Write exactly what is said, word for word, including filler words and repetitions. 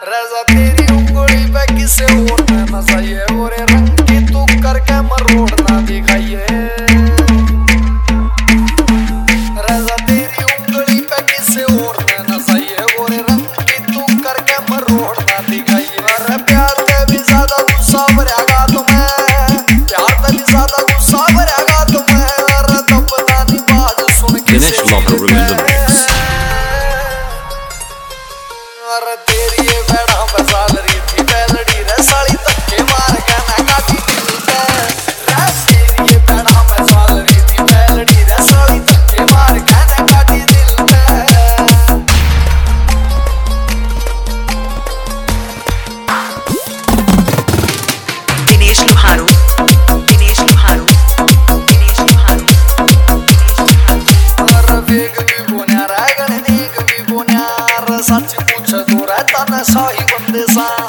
रजा तेरी उंगली पे किसे और ना चाहिए और रंग की तू करके मरोड़ ना दिखाइए। रजा तेरी उंगली पे किसे और ना चाहिए और रंग की तू करके मरोड़ ना दिखाइए। अरे प्यार से भी ज्यादा गुस्सा भरेगा तुम्हें, प्यार से भी ज्यादा गुस्सा भरेगा तुम्हें। अरे तब पता नहीं बात सुन के अरे तेरी ये बैठा बसाल रही थी बैलड़ी रे साली धक्के मार के ना काटी दिल पे। रे तेरी ये बैठा बसाल रही थी बैलड़ी रे साली धक्के मार के ना काटी दिल पे। दिनेश लुहारू, दिनेश लुहारू, दिनेश लुहारू, दिनेश लुहारू। अरे वेग भी बोन्या रे गणनीक भी बोन्या रे सच पूछ तो रहता न सही बंदे सा।